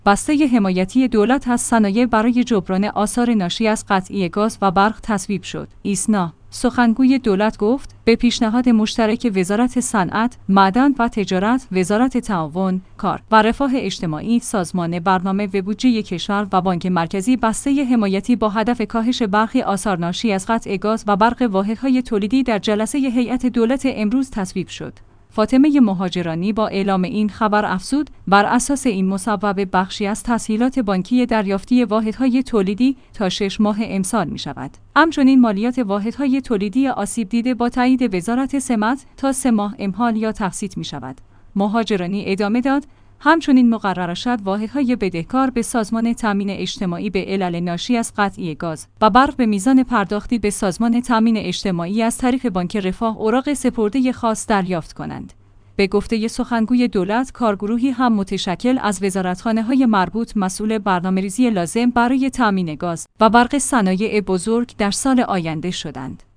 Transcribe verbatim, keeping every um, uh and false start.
بسته حمایتی دولت از صنایع برای جبران آثار ناشی از قطعی گاز و برق تصویب شد. ایسنا سخنگوی دولت گفت به پیشنهاد مشترک وزارت صنعت، معدن و تجارت، وزارت تعاون، کار و رفاه اجتماعی، سازمان برنامه و بودجه کشور و بانک مرکزی بسته حمایتی با هدف کاهش برخی آثار ناشی از قطع گاز و برق واحدهای تولیدی در جلسه هیئت دولت امروز تصویب شد. فاطمه مهاجرانی با اعلام این خبر افزود بر اساس این مصوبه بخشی از تسهیلات بانکی دریافتی واحدهای تولیدی تا شش ماه امسال می شود. همچنین مالیات واحدهای تولیدی آسیب دیده با تایید وزارت سمت تا سه ماه امهال یا تقسیط می شود. مهاجرانی ادامه داد همچنین مقرر شد واحدهای بدهکار به سازمان تامین اجتماعی به علل ناشی از قطعی گاز و برق به میزان پرداختی به سازمان تامین اجتماعی از طریق بانک رفاه اوراق سپرده خاص دریافت کنند. به گفته سخنگوی دولت، کارگروهی هم متشکل از وزارتخانه‌های مربوط مسئول برنامه‌ریزی لازم برای تامین گاز و برق صنایع بزرگ در سال آینده شدند.